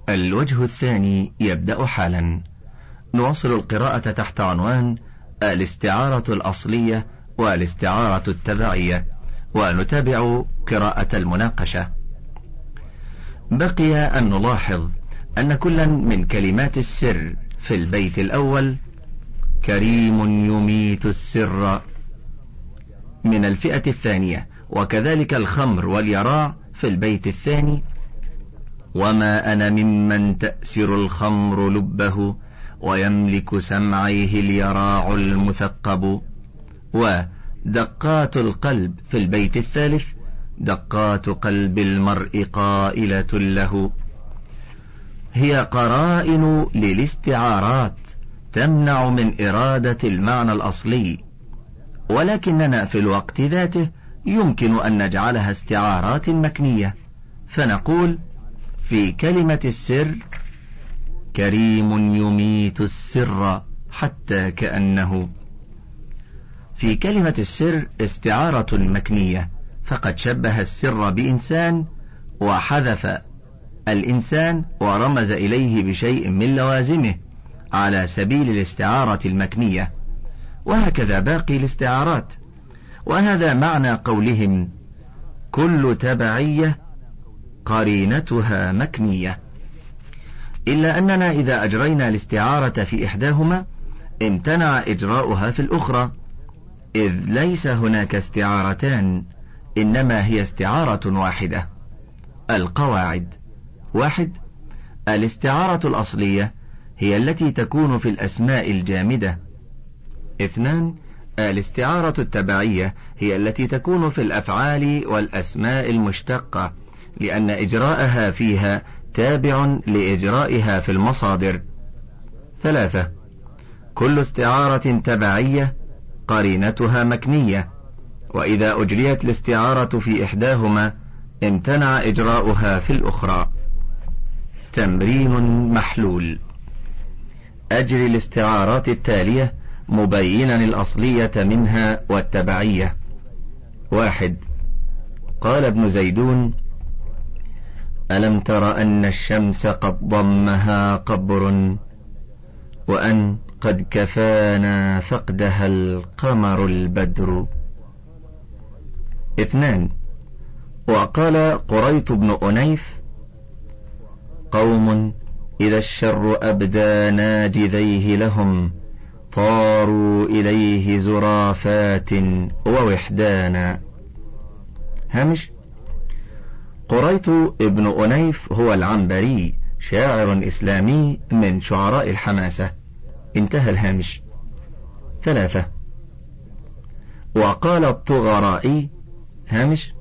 الوجه الثاني يبدأ حالا. نواصل القراءة تحت عنوان الاستعارة الأصلية والاستعارة التبعية، ونتابع قراءة المناقشة. بقي أن نلاحظ أن كلا من كلمات السر في البيت الأول كريم يميت السر من الفئة الثانية، وكذلك الخمر واليراع في البيت الثاني وما أنا ممن تأسر الخمر لبه ويملك سمعيه اليراع المثقب، ودقات القلب في البيت الثالث دقات قلب المرء قائلة له. هي قرائن للاستعارات تمنع من إرادة المعنى الأصلي، ولكننا في الوقت ذاته يمكن أن نجعلها استعارات مكنية، فنقول في كلمة السر كريم يميت السر حتى كأنه. في كلمة السر استعارة مكنية، فقد شبه السر بإنسان وحذف الإنسان ورمز إليه بشيء من لوازمه على سبيل الاستعارة المكنية، وهكذا باقي الاستعارات. وهذا معنى قولهم كل تبعية قرينتها مكنية، إلا أننا إذا أجرينا الاستعارة في إحداهما امتنع إجراؤها في الأخرى، إذ ليس هناك استعارتان، إنما هي استعارة واحدة. القواعد: 1. الاستعارة الأصلية هي التي تكون في الأسماء الجامدة. 2. الاستعارة التبعية هي التي تكون في الأفعال والأسماء المشتقة، لأن إجراءها فيها تابع لإجرائها في المصادر. 3. كل استعارة تبعية قرينتها مكنية، وإذا أجريت الاستعارة في إحداهما امتنع إجراؤها في الأخرى. تمرين محلول: أجري الاستعارات التالية مبينا الأصلية منها والتبعية. 1. قال ابن زيدون: ألم تر أن الشمس قد ضمها قبر وأن قد كفانا فقدها القمر البدر. 2. وقال قريط بن أنيف: قوم إذا الشر أبدى ناجذيه لهم طاروا إليه زرافات ووحدانا. هامش: قريط ابن أنيف هو العنبري، شاعر إسلامي من شعراء الحماسة. انتهى الهامش. 3. وقال الطغرائي: هامش: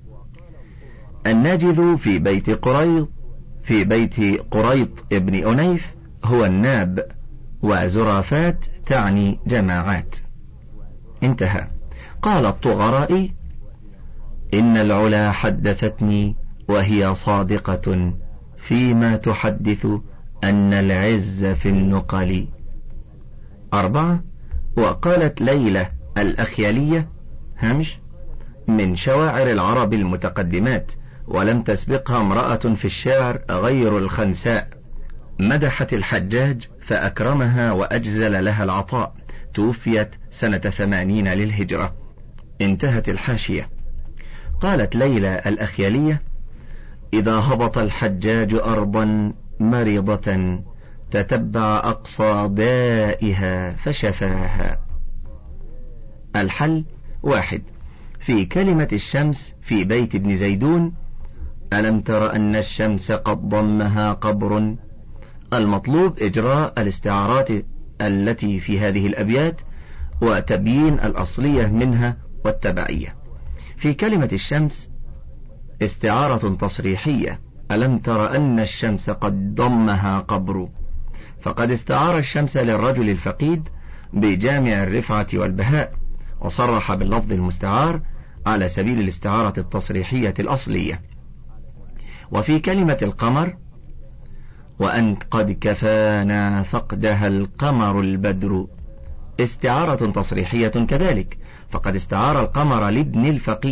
الناجذ في بيت قريط ابن أنيف هو الناب، وزرافات تعني جماعات. انتهى. قال الطغرائي: إن العلا حدثتني وهي صادقة فيما تحدث أن العز في النقل. 4. وقالت ليلى الأخيالية: هامش: من شواعر العرب المتقدمات، ولم تسبقها امرأة في الشعر غير الخنساء، مدحت الحجاج فأكرمها وأجزل لها العطاء، توفيت سنة 80 للهجرة. انتهت الحاشية. قالت ليلى الأخيالية: إذا هبط الحجاج أرضا مريضة تتبع أقصى دائها فشفاها. الحل: 1. في كلمة الشمس في بيت ابن زيدون ألم تر أن الشمس قد ضمها قبر، المطلوب إجراء الاستعارات التي في هذه الأبيات وتبيين الأصلية منها والتبعية. في كلمة الشمس استعارة تصريحية: ألم تر أن الشمس قد ضمها قبر، فقد استعار الشمس للرجل الفقيد بجامع الرفعة والبهاء، وصرح باللفظ المستعار على سبيل الاستعارة التصريحية الأصلية. وفي كلمة القمر وأن قد كفانا فقدها القمر البدر استعارة تصريحية كذلك، فقد استعار القمر لابن الفقيد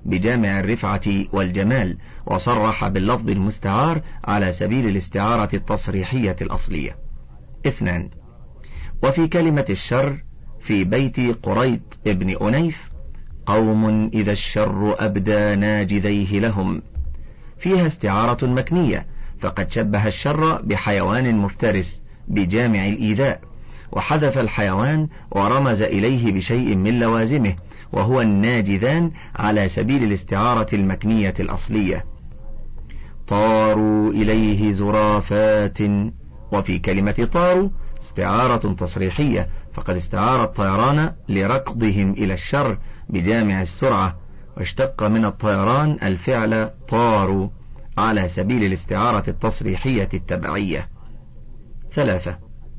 بجامع الرفعة والجمال، وصرح باللفظ المستعار على سبيل الاستعارة التصريحية الأصلية. 2. وفي كلمة الشر في بيت قريط ابن أنيف: قوم إذا الشر أبدى ناجذيه لهم، فيها استعارة مكنية، فقد شبه الشر بحيوان مفترس بجامع الإيذاء، وحذف الحيوان ورمز إليه بشيء من لوازمه، وهو الناجذان على سبيل الاستعارة المكنية الأصلية. طاروا إليه زرافات، وفي كلمة طاروا استعارة تصريحية، فقد استعار الطيران لركضهم إلى الشر بجامع السرعة، واشتق من الطيران الفعل طاروا على سبيل الاستعارة التصريحية التبعية. 3.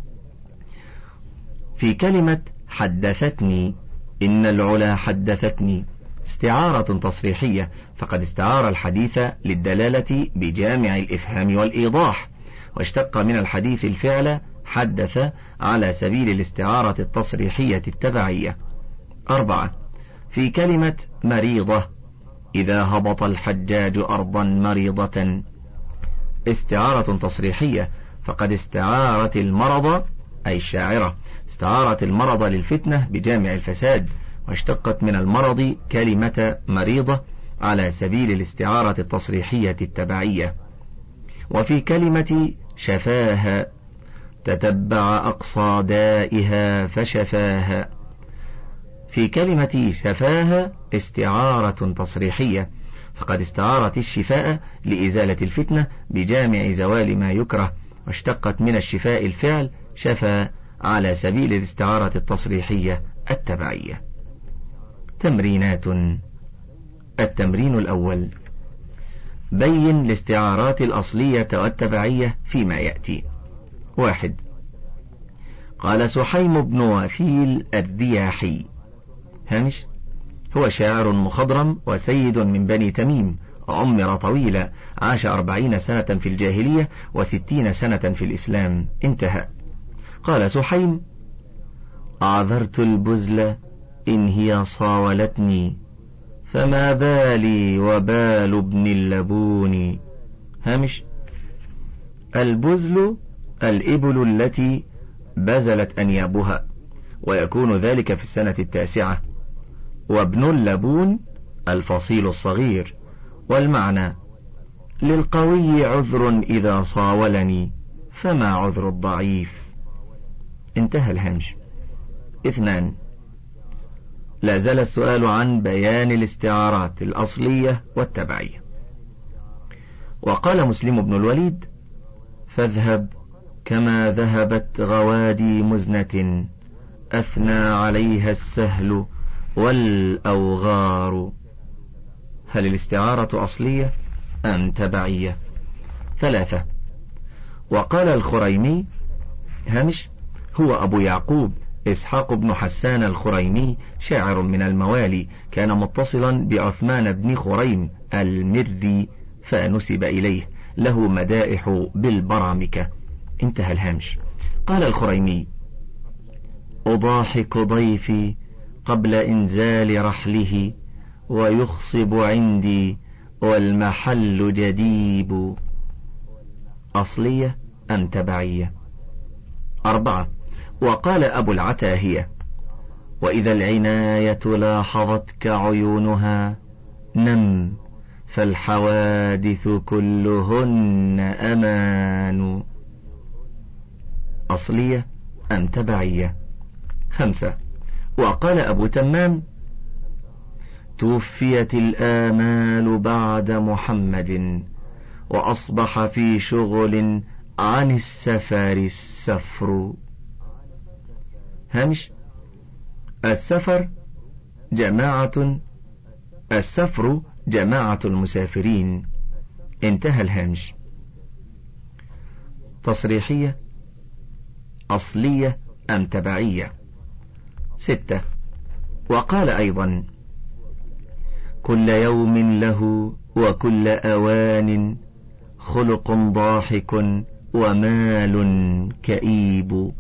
في كلمة حدثتني: إن العلا حدثتني، استعارة تصريحية، فقد استعار الحديث للدلالة بجامع الإفهام والإيضاح، واشتق من الحديث الفعل حدث على سبيل الاستعارة التصريحية التبعية. 4. في كلمة مريضة: إذا هبط الحجاج أرضا مريضة، استعارة تصريحية، فقد استعارت المرض أي الشاعرة استعارت المرض للفتنة بجامع الفساد، واشتقت من المرض كلمة مريضة على سبيل الاستعارة التصريحية التبعية. وفي كلمة شفاها: تتبع أقصى دائها فشفاها، في كلمة شفاها استعارة تصريحية، فقد استعارت الشفاء لإزالة الفتنة بجامع زوال ما يكره، واشتقت من الشفاء الفعل شفى على سبيل الاستعارة التصريحية التبعية. تمرينات. التمرين الأول: بين الاستعارات الأصلية والتبعية فيما يأتي. 1. قال سحيم بن وثيل الرياحي: هامش: هو شاعر مخضرم وسيد من بني تميم، عمر طويلا، عاش 40 سنة في الجاهلية و60 سنة في الإسلام. انتهى. قال سحيم: أعذرت البزل إن هي صاولتني، فما بالي وبال ابن اللبون. هامش: البزل الإبل التي بزلت أنيابها، ويكون ذلك في السنة 9، وابن اللبون الفصيل الصغير. والمعنى: للقوي عذر إذا صاولني، فما عذر الضعيف. انتهى الهمش. 2. لا زال السؤال عن بيان الاستعارات الأصلية والتبعية. وقال مسلم بن الوليد: فاذهب كما ذهبت غوادي مزنة، أثنى عليها السهل والأوغار. هل الاستعارة أصلية أم تبعية؟ 3. وقال الخريمي: هامش: هو أبو يعقوب إسحاق بن حسان الخريمي، شاعر من الموالي، كان متصلا بعثمان بن خريم المري فنسب إليه، له مدائح بالبرامكة. انتهى الهامش. قال الخريمي: أضاحك ضيفي قبل إنزال رحله، ويخصب عندي والمحل جديب. أصلية أم تبعية؟ 4. وقال أبو العتاهية: وإذا العناية لاحظتك عيونها، نم فالحوادث كلهن أمان. أصلية أم تبعية؟ 5. وقال أبو تمام: توفيت الآمال بعد محمد، وأصبح في شغل عن السفر السفر. هامش: السفر جماعة المسافرين. انتهى الهامش. تصريحية أصلية أم تبعية؟ 6. وقال أيضا: كل يوم له وكل أوان، خلق ضاحك ومال كئيب.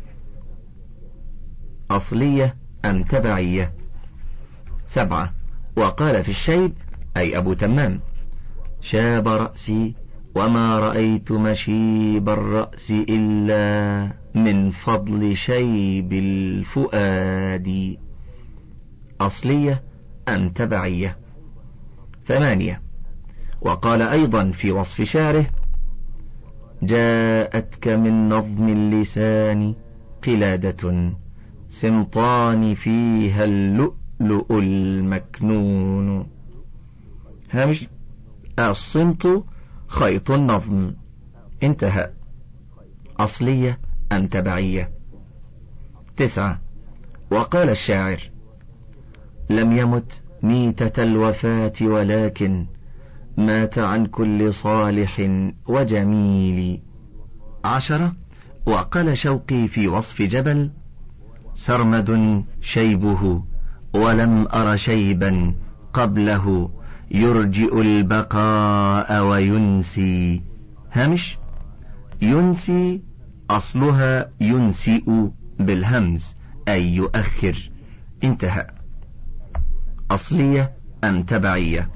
أصلية أم تبعية؟ 7. وقال في الشيب أي أبو تمام: شاب رأسي وما رأيت مشيب الرأس إلا من فضل شيب الفؤاد. أصلية أم تبعية؟ 8. وقال أيضا في وصف شعره: جاءتك من نظم اللسان قلادة سمطان فيها اللؤلؤ المكنون. هامش: الصمت خيط النظم. انتهى. أصلية أم تبعية؟ 9. وقال الشاعر: لم يمت ميتة الوفاة ولكن مات عن كل صالح وجميل. 10. وقال شوقي في وصف جبل: سرمد شيبه ولم أر شيبا قبله يرجئ البقاء وينسي. هامش: ينسي أصلها ينسئ بالهمز أي يؤخر. انتهى. أصلية أم تبعية؟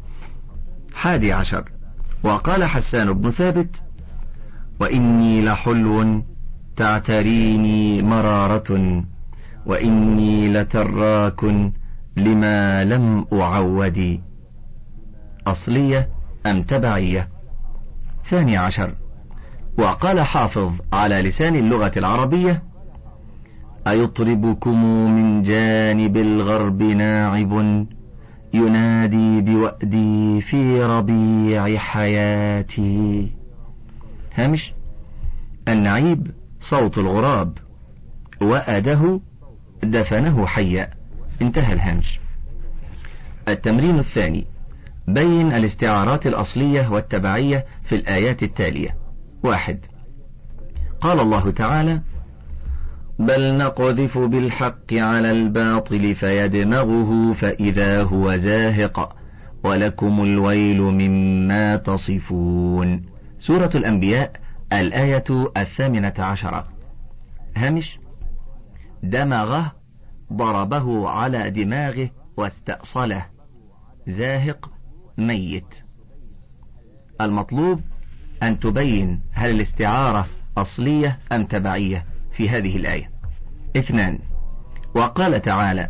11. وقال حسان بن ثابت: وإني لحلو تعتريني مرارة وإني لتراك لما لم أعودي. أصلية أم تبعية؟ 12. وقال حافظ على لسان اللغة العربية: أيطربكم من جانب الغرب ناعب ينادي بوأدي في ربيع حياتي. هامش: النعيب صوت الغراب، وأده دفنه حيا. انتهى الهامش. التمرين الثاني: بين الاستعارات الأصلية والتبعية في الآيات التالية. 1. قال الله تعالى: بل نقذف بالحق على الباطل فيدمغه فإذا هو زاهق ولكم الويل مما تصفون. سورة الأنبياء الآية 18. هامش: دمغه ضربه على دماغه واستأصله. زاهق ميت. المطلوب أن تبين هل الاستعارة أصلية أم تبعية في هذه الآية. 2. وقال تعالى: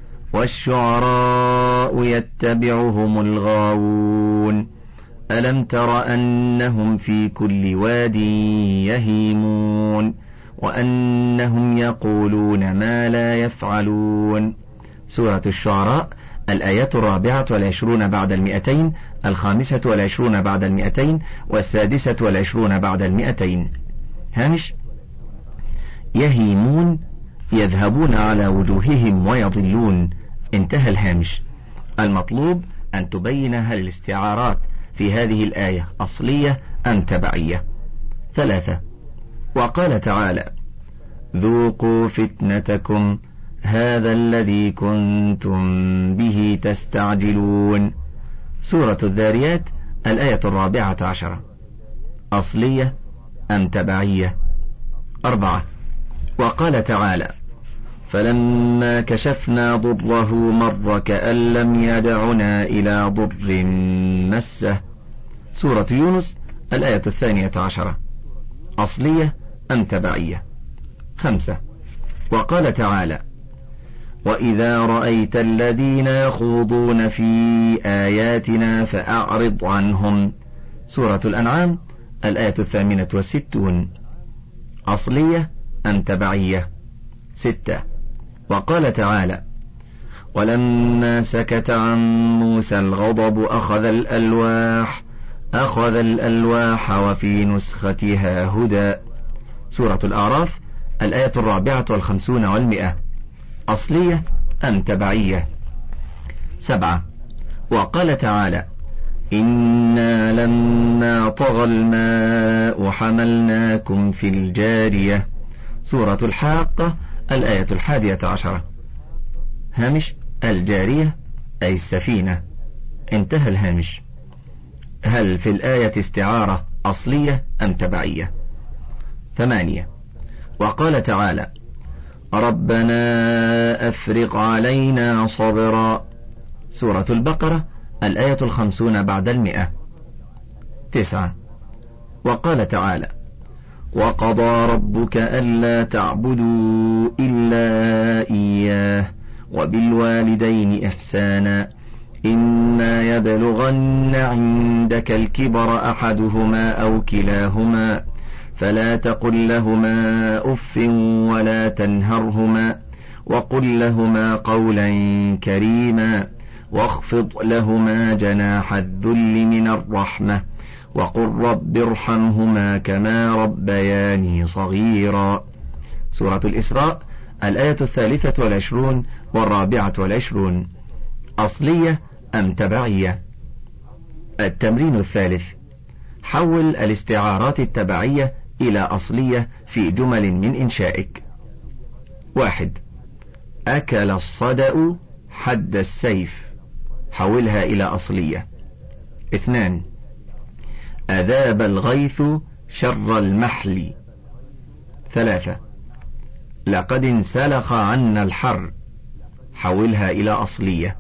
والشعراء يتبعهم الغاوون ألم تر أنهم في كل واد يهيمون وأنهم يقولون ما لا يفعلون. سورة الشعراء الآيات 24 بعد 200، 25 بعد 200، 26 بعد 200. هامش: يهيمون يذهبون على وجوههم ويضلون. انتهى الهامش. المطلوب أن تبين هل الاستعارات في هذه الآية أصلية أم تبعية. 3. وقال تعالى: ذوقوا فتنتكم هذا الذي كنتم به تستعجلون. سورة الذاريات الآية 14. أصلية أم تبعية؟ 4. وقال تعالى: فلما كشفنا ضره مر كأن لم يدعنا إلى ضر مسه. سورة يونس الآية 12. أصلية أم تبعية؟ 5. وقال تعالى: وإذا رأيت الذين يخوضون في آياتنا فأعرض عنهم. سورة الأنعام الآية 68. أصلية أم تبعية؟ 6. وقال تعالى: ولما سكت عن موسى الغضب أخذ الألواح وفي نسختها هدى. سورة الأعراف الآية 54 و100. أصلية أم تبعية؟ 7. وقال تعالى: إنا لما طغى الماء حملناكم في الجارية. سورة الحاقة الآية 11. هامش: الجارية أي السفينة. انتهى الهامش. هل في الآية استعارة أصلية أم تبعية؟ 8. وقال تعالى: ربنا أفرغ علينا صبرا. سورة البقرة الآية 50 بعد 100. 9. وقال تعالى: وقضى ربك ألا تعبدوا إلا إياه وبالوالدين إحسانا إما يبلغن عندك الكبر أحدهما أو كلاهما فلا تقل لهما أف ولا تنهرهما وقل لهما قولا كريما واخفض لهما جناح الذل من الرحمة وقل رب ارحمهما كما ربياني صغيرا. سورة الإسراء الآية 23 و24. أصلية أم تبعية؟ التمرين 3. حول الاستعارات التبعية إلى أصلية في جمل من إنشائك. 1. أكل الصدأ حد السيف، حولها إلى أصلية. 2. أذاب الغيث شر المحل. 3. لقد انسلخ عنا الحر، حولها إلى أصلية.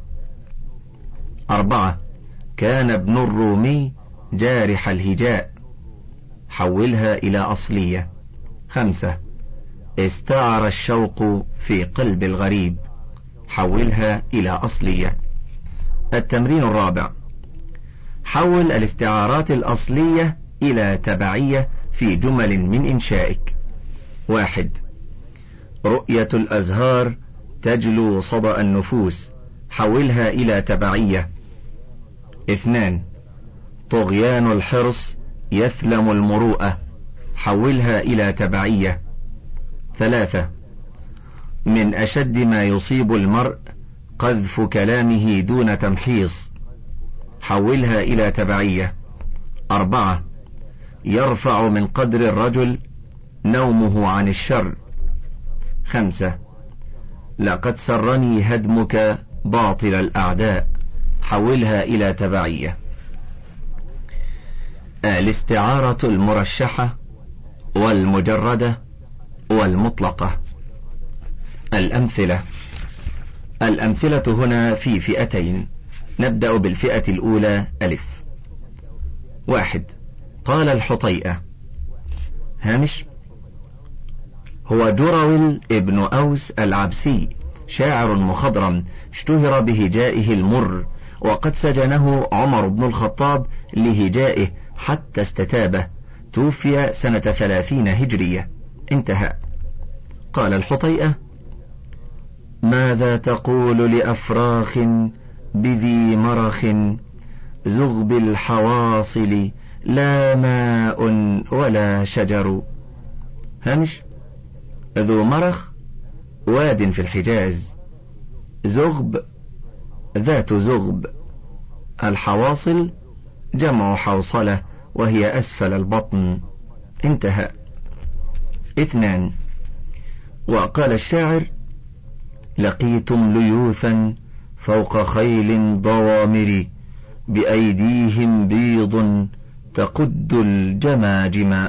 4. كان ابن الرومي جارح الهجاء، حولها إلى أصلية. 5. استعر الشوق في قلب الغريب، حولها إلى أصلية. التمرين 4. حول الاستعارات الأصلية إلى تبعية في جمل من إنشائك. 1. رؤية الأزهار تجلو صدأ النفوس، حولها إلى تبعية. 2. طغيان الحرص يثلم المروءة، حولها إلى تبعية. 3. من أشد ما يصيب المرء قذف كلامه دون تمحيص، حولها إلى تبعية. 4. يرفع من قدر الرجل نومه عن الشر. 5. لقد سرني هدمك باطل الأعداء، حولها إلى تبعية. الاستعارة المرشحة والمجردة والمطلقة. الأمثلة هنا في فئتين. نبدأ بالفئة الأولى. 1. قال الحطيئة. هامش: هو جرول ابن أوس العبسي، شاعر مخضرم اشتهر بهجائه المر، وقد سجنه عمر بن الخطاب لهجائه حتى استتابه، توفي سنة 30 هجرية. انتهى. قال الحطيئة: ماذا تقول لأفراخ بذي مرخ زغب الحواصل لا ماء ولا شجر. هامش: ذو مرخ واد في الحجاز، زغب ذات زغب، الحواصل جمع حوصلة وهي أسفل البطن. انتهى. 2. وقال الشاعر: لقيتم ليوثا فوق خيل ضوامر بأيديهم بيض تقد الجماجم.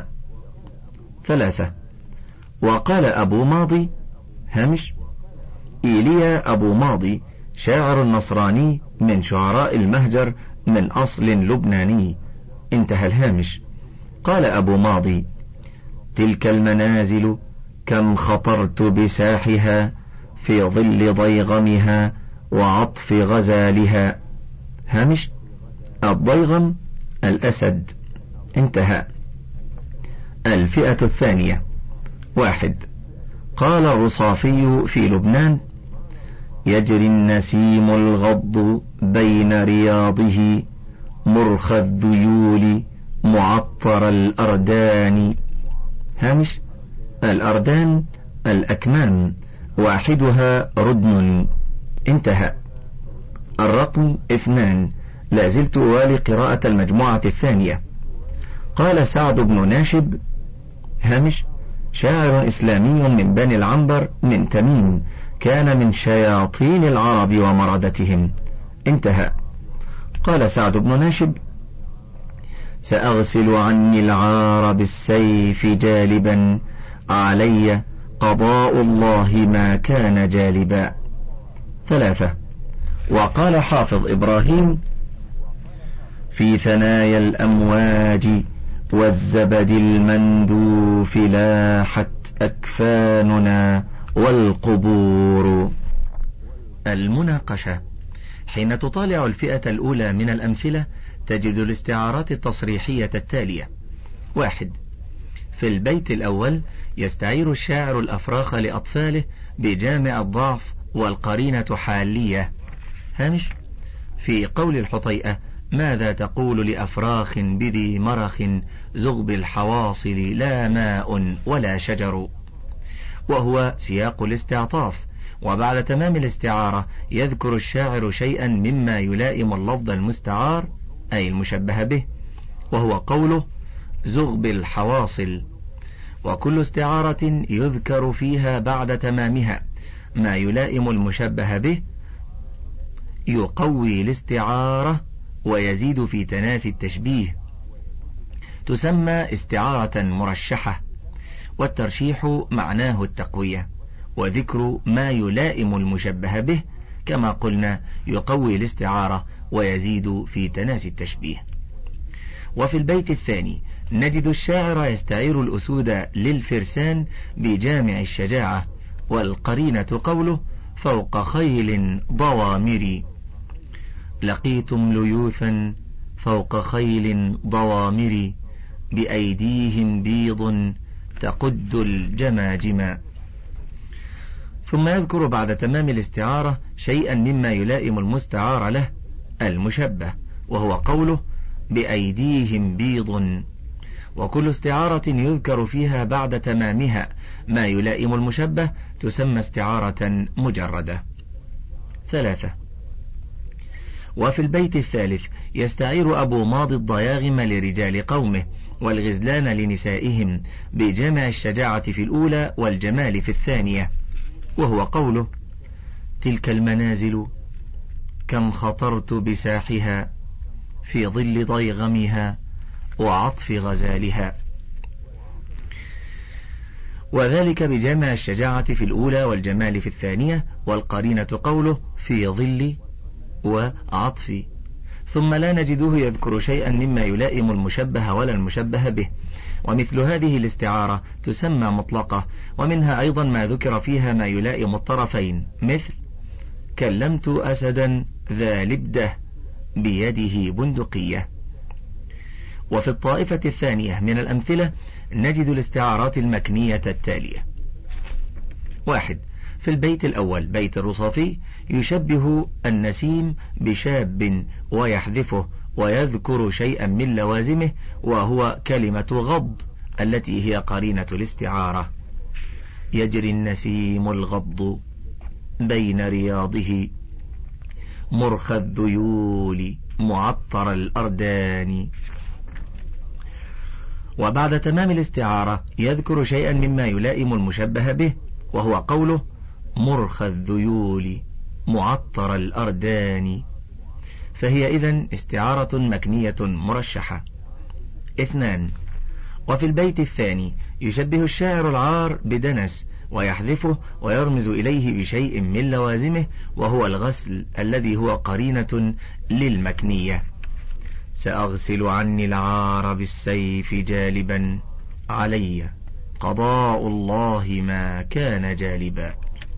3. وقال أبو ماضي. هامش: إيليا أبو ماضي شاعر نصراني من شعراء المهجر من أصل لبناني. انتهى الهامش. قال أبو ماضي: تلك المنازل كم خطرت بساحها في ظل ضيغمها وعطف غزالها. هامش: الضيغم الأسد. انتهى. الفئة الثانية. 1. قال الرصافي في لبنان: يجري النسيم الغض بين رياضه مرخى الذيول معطر الأردان. هامش: الأردان الأكمام، واحدها ردن. انتهى. الرقم 2. لازلت أوالي قراءة المجموعة الثانية. قال سعد بن ناشب. هامش: شاعر إسلامي من بني العنبر من تميم، كان من شياطين العرب ومردتهم. انتهى. قال سعد بن ناشب: سأغسل عني العار بالسيف جالبا علي قضاء الله ما كان جالبا. 3. وقال حافظ إبراهيم: في ثنايا الأمواج والزبد المندوف لاحت أكفاننا والقبور. المناقشة: حين تطالع الفئة الأولى من الأمثلة تجد الاستعارات التصريحية التالية: 1. في البيت الأول يستعير الشاعر الأفراخ لأطفاله بجامع الضعف والقرينة حالية. هامش: في قول الحطيئة: ماذا تقول لأفراخ بذي مرخ زغب الحواصل لا ماء ولا شجر، وهو سياق الاستعطاف. وبعد تمام الاستعارة يذكر الشاعر شيئا مما يلائم اللفظ المستعار أي المشبه به، وهو قوله زغب الحواصل. وكل استعارة يذكر فيها بعد تمامها ما يلائم المشبه به يقوي الاستعارة ويزيد في تناسي التشبيه، تسمى استعارة مرشحة. والترشيح معناه التقوية، وذكر ما يلائم المشبه به كما قلنا يقوي الاستعارة ويزيد في تناسي التشبيه. وفي البيت الثاني نجد الشاعر يستعير الأسود للفرسان بجامع الشجاعة، والقرينة قوله فوق خيل ضوامر. لقيتم ليوثا فوق خيل ضوامر بأيديهم بيض تقد الجماجم. ثم يذكر بعد تمام الاستعارة شيئا مما يلائم المستعار له المشبه، وهو قوله بأيديهم بيض. وكل استعارة يذكر فيها بعد تمامها ما يلائم المشبه تسمى استعارة مجردة. 3. وفي البيت الثالث يستعير أبو ماضي الضياغم لرجال قومه والغزلان لنسائهم بجمع الشجاعة في الأولى والجمال في الثانية، وهو قوله تلك المنازل كم خطرت بساحها في ظل ضيغمها وعطف غزالها. وذلك بجمع الشجاعة في الأولى والجمال في الثانية، والقرينة قوله في ظل وعطف. ثم لا نجده يذكر شيئا مما يلائم المشبه ولا المشبه به. ومثل هذه الاستعارة تسمى مطلقة، ومنها أيضا ما ذكر فيها ما يلائم الطرفين، مثل كلمت أسدا ذا لبدة بيده بندقية. وفي الطائفة الثانية من الأمثلة نجد الاستعارات المكنية التالية: 1. في البيت الأول بيت الرصافي يشبه النسيم بشاب ويحذفه ويذكر شيئا من لوازمه، وهو كلمة غض التي هي قرينة الاستعارة. يجري النسيم الغض بين رياضه مرخى الذيول معطر الأردان. وبعد تمام الاستعارة يذكر شيئا مما يلائم المشبه به، وهو قوله مرخى الذيول معطر الأردان. فهي إذن استعارة مكنية مرشحة. 2. وفي البيت الثاني يشبه الشاعر العار بدنس ويحذفه ويرمز إليه بشيء من لوازمه، وهو الغسل الذي هو قرينة للمكنية. سأغسل عني العار بالسيف جالبا علي قضاء الله ما كان جالبا.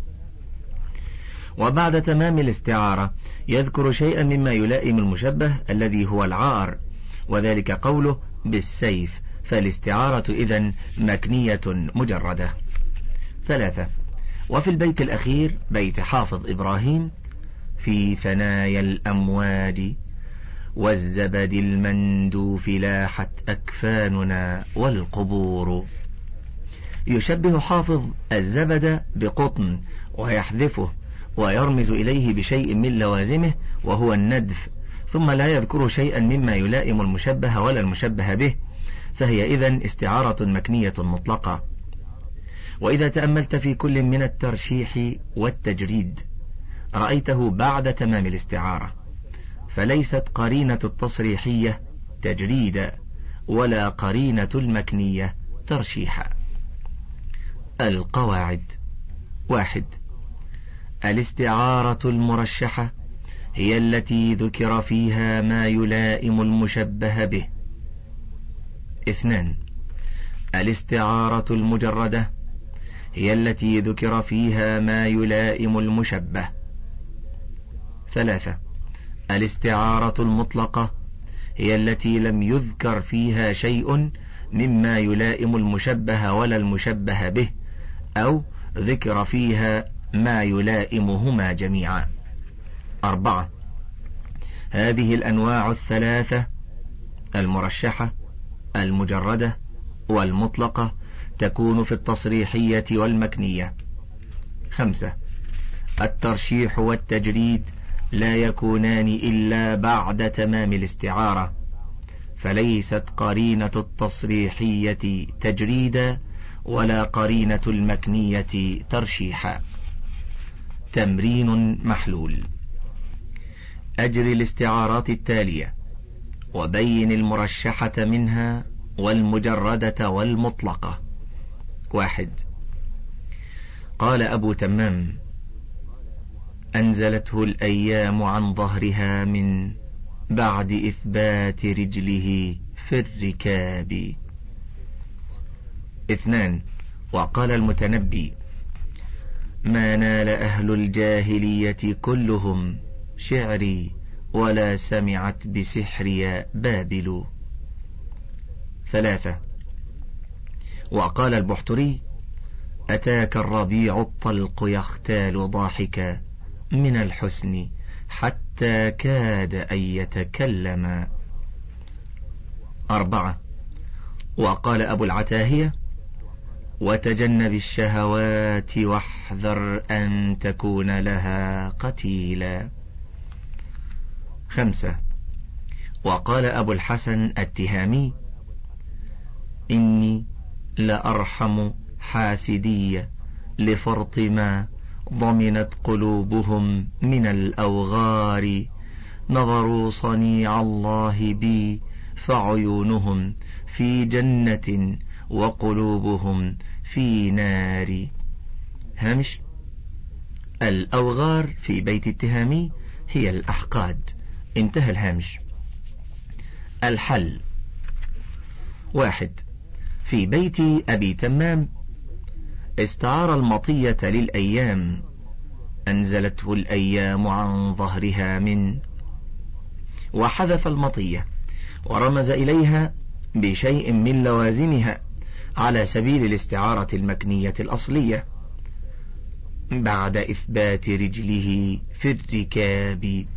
وبعد تمام الاستعارة يذكر شيئا مما يلائم المشبه الذي هو العار، وذلك قوله بالسيف، فالاستعارة إذن مكنية مجردة. 3. وفي البيت الأخير بيت حافظ إبراهيم في ثنايا الأمواج والزبد المندوف لاحت أكفاننا والقبور، يشبه حافظ الزبد بقطن ويحذفه ويرمز إليه بشيء من لوازمه وهو الندف، ثم لا يذكر شيئا مما يلائم المشبه ولا المشبه به، فهي إذن استعارة مكنية مطلقة. وإذا تأملت في كل من الترشيح والتجريد رأيته بعد تمام الاستعارة، فليست قرينة التصريحية تجريدا ولا قرينة المكنية ترشيحا. القواعد: 1. الاستعارة المرشحة هي التي ذكر فيها ما يلائم المشبه به. 2. الاستعارة المجردة هي التي ذكر فيها ما يلائم المشبه. 3. الاستعارة المطلقة هي التي لم يذكر فيها شيء مما يلائم المشبه ولا المشبه به، أو ذكر فيها ما يلائمهما جميعا. 4. هذه الأنواع الثلاثة المرشحة المجردة والمطلقة تكون في التصريحية والمكنية. 5. الترشيح والتجريد لا يكونان إلا بعد تمام الاستعارة، فليست قرينة التصريحية تجريدا ولا قرينة المكنية ترشيحا. تمرين محلول. أجري الاستعارات التالية وبين المرشحة منها والمجردة والمطلقة. 1. قال أبو تمام: أنزلته الأيام عن ظهرها من بعد إثبات رجله في الركاب. 2. وقال المتنبي: ما نال أهل الجاهلية كلهم شعري ولا سمعت بسحري بابل. 3. وقال البحتري: أتاك الربيع الطلق يختال ضاحكا من الحسن حتى كاد أن يتكلم. 4. وقال أبو العتاهية: وتجنب الشهوات واحذر أن تكون لها قتيلا. 5. وقال أبو الحسن التهامي: إني لأرحم حاسدي لفرط ما ضمنت قلوبهم من الأوغار، نظروا صنيع الله بي فعيونهم في جنة وقلوبهم في نار. هامش: الأوغار في بيت التهامي هي الأحقاد. انتهى الهامش. الحل: 1. في بيت أبي تمام استعار المطية للأيام، أنزلته الأيام عن ظهرها من، وحذف المطية ورمز إليها بشيء من لوازمها على سبيل الاستعارة المكنية الأصلية بعد إثبات رجله في الركاب.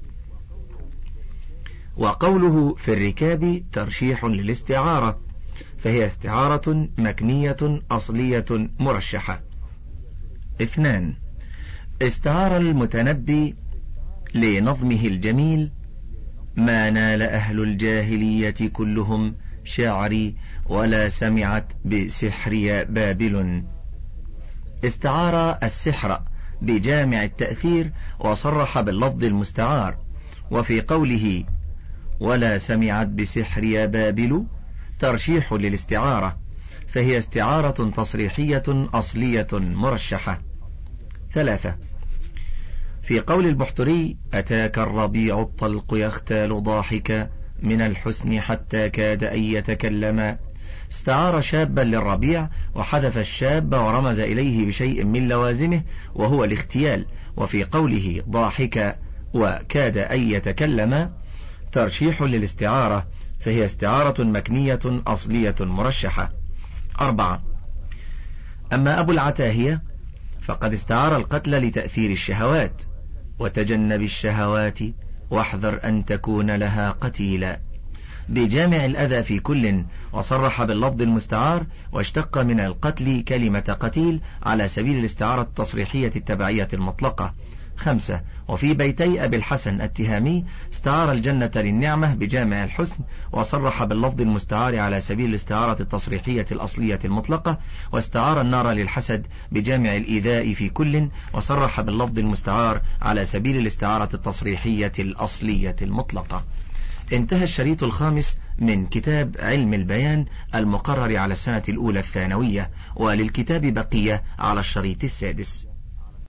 وقوله في الركاب ترشيح للاستعارة، فهي استعارة مكنية أصلية مرشحة. 2. استعار المتنبي لنظمه الجميل: ما نال أهل الجاهلية كلهم شعري ولا سمعت بسحري بابل. استعار السحر بجامع التأثير وصرح باللفظ المستعار، وفي قوله ولا سمعت بسحري بابل ترشيح للاستعارة، فهي استعارة تصريحية أصلية مرشحة. 3. في قول البحتري: أتاك الربيع الطلق يختال ضاحكا من الحسن حتى كاد أن يتكلم، استعار شابا للربيع وحذف الشاب ورمز إليه بشيء من لوازمه وهو الاختيال. وفي قوله ضاحكا وكاد أن يتكلم ترشيح للاستعارة، فهي استعارة مكنية أصلية مرشحة. 4. أما أبو العتاهية فقد استعار القتل لتأثير الشهوات: وتجنب الشهوات واحذر أن تكون لها قتيلا، بجامع الأذى في كل، وصرح باللفظ المستعار واشتق من القتل كلمة قتيل على سبيل الاستعارة التصريحية التبعية المطلقة. 5. وفي بيتي أبي الحسن التهامي استعار الجنة للنعمة بجامع الحسن وصرح باللفظ المستعار على سبيل الاستعارة التصريحية الأصلية المطلقة، واستعار النار للحسد بجامع الإيذاء في كل وصرح باللفظ المستعار على سبيل الاستعارة التصريحية الأصلية المطلقة. انتهى الشريط الخامس من كتاب علم البيان المقرر على السنة الأولى الثانوية، وللكتاب بقية على الشريط السادس.